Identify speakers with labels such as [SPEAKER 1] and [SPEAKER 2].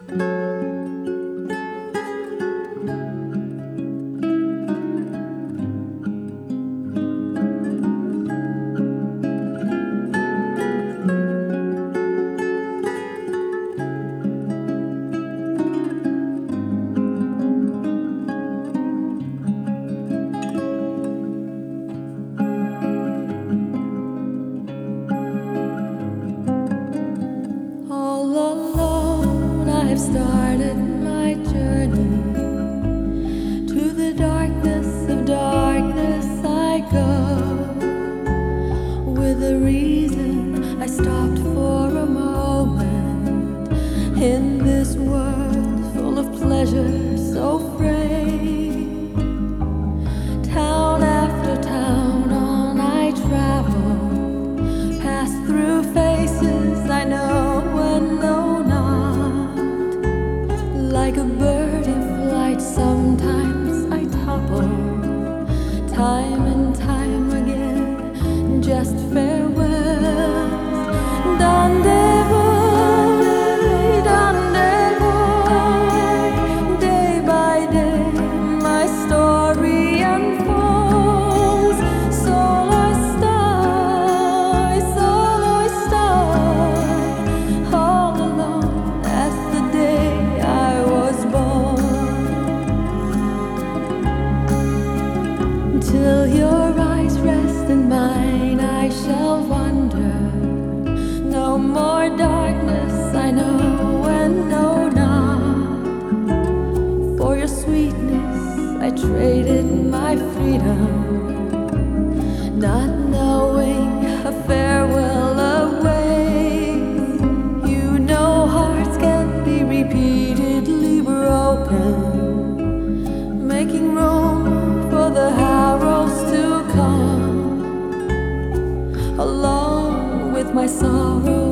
[SPEAKER 1] All alone, I've started my journey. To the darkness of darkness I go. With a reason, I stopped for a moment. In this world full of pleasure, so free. Town after town on I travel. Pass through faces I know and know not. Like a bird in flight, sometimes I topple. Time and time again, just farewells. Rendezvous, rendezvous. Day by day, my story unfolds. Solo star, all alone as the day I was born. Till your eyes rest in mine, I shall wander. No more darkness, I know and know not. For your sweetness, I traded my freedom, not knowing a farewell awaits. You know hearts can't be repeatedly broken, making room for the arrows to come, along with my sorrow.